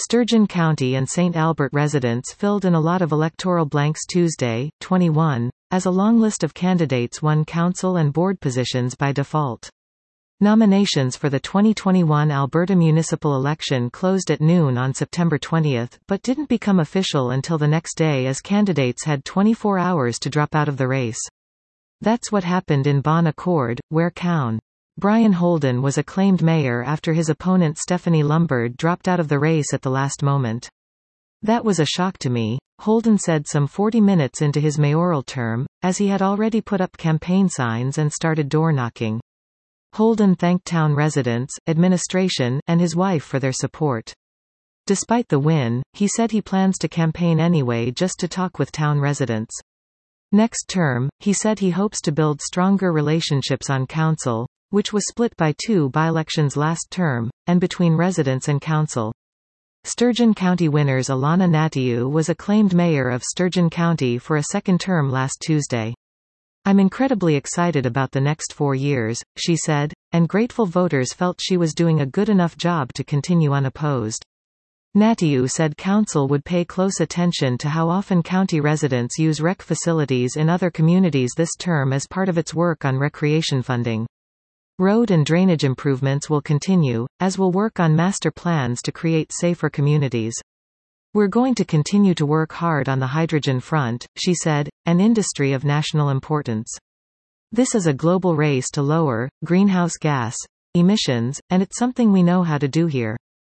Sturgeon County and St. Albert residents filled in a lot of electoral blanks Tuesday, 21, as a long list of candidates won council and board positions by default. Nominations for the 2021 Alberta municipal election closed at noon on September 20, but didn't become official until the next day as candidates had 24 hours to drop out of the race. That's what happened in Bon Accord, where Count Brian Holden was acclaimed mayor after his opponent Stephanie Lombard dropped out of the race at the last moment. "That was a shock to me," Holden said some 40 minutes into his mayoral term, as he had already put up campaign signs and started door-knocking. Holden thanked town residents, administration, and his wife for their support. Despite the win, he said he plans to campaign anyway just to talk with town residents. Next term, he said he hopes to build stronger relationships on council, which was split by 2 by-elections last term, and between residents and council. Sturgeon County winners Alana Natiu was acclaimed mayor of Sturgeon County for a second term last Tuesday. "I'm incredibly excited about the next 4 years," she said, and grateful voters felt she was doing a good enough job to continue unopposed. Natiu said council would pay close attention to how often county residents use rec facilities in other communities this term as part of its work on recreation funding. Road and drainage improvements will continue, as will work on master plans to create safer communities. "We're going to continue to work hard on the hydrogen front," she said, an industry of national importance. "This is a global race to lower greenhouse gas emissions, and it's something we know how to do here."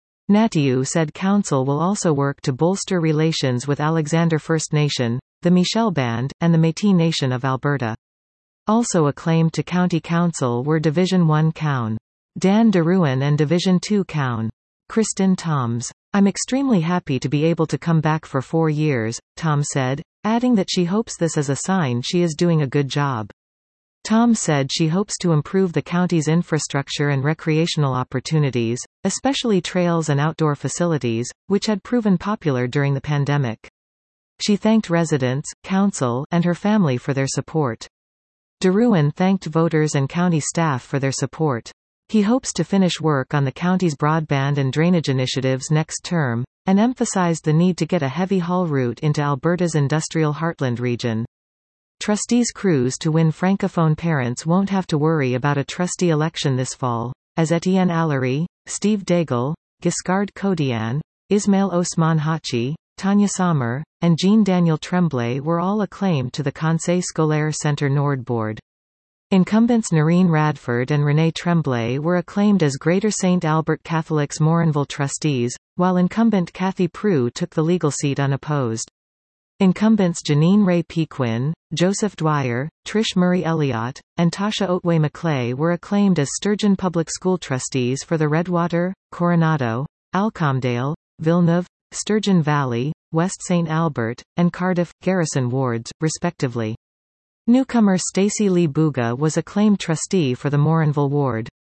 Natiu said council will also work to bolster relations with Alexander First Nation, the Michel Band, and the Métis Nation of Alberta. Also acclaimed to county council were Division 1 Count Dan Deruin and Division 2 Count Kristen Toms. "I'm extremely happy to be able to come back for 4 years, Tom said, adding that she hopes this is a sign she is doing a good job. Tom said she hopes to improve the county's infrastructure and recreational opportunities, especially trails and outdoor facilities, which had proven popular during the pandemic. She thanked residents, council, and her family for their support. Deruin thanked voters and county staff for their support. He hopes to finish work on the county's broadband and drainage initiatives next term, and emphasized the need to get a heavy haul route into Alberta's industrial heartland region. Trustees' crews to win Francophone parents won't have to worry about a trustee election this fall, as Etienne Allery, Steve Daigle, Giscard Codian, Ismail Osman Hachi, Tanya Sommer, and Jean-Daniel Tremblay were all acclaimed to the Conseil Scolaire Centre Nord board. Incumbents Noreen Radford and Renee Tremblay were acclaimed as Greater St. Albert Catholics Morinville trustees, while incumbent Kathy Prue took the legal seat unopposed. Incumbents Janine Ray Pequin, Joseph Dwyer, Trish Murray Elliott, and Tasha Otway McClay were acclaimed as Sturgeon Public School trustees for the Redwater, Coronado, Alcomdale, Villeneuve, Sturgeon Valley, West St. Albert, and Cardiff, Garrison wards, respectively. Newcomer Stacey Lee Buga was acclaimed trustee for the Morinville ward.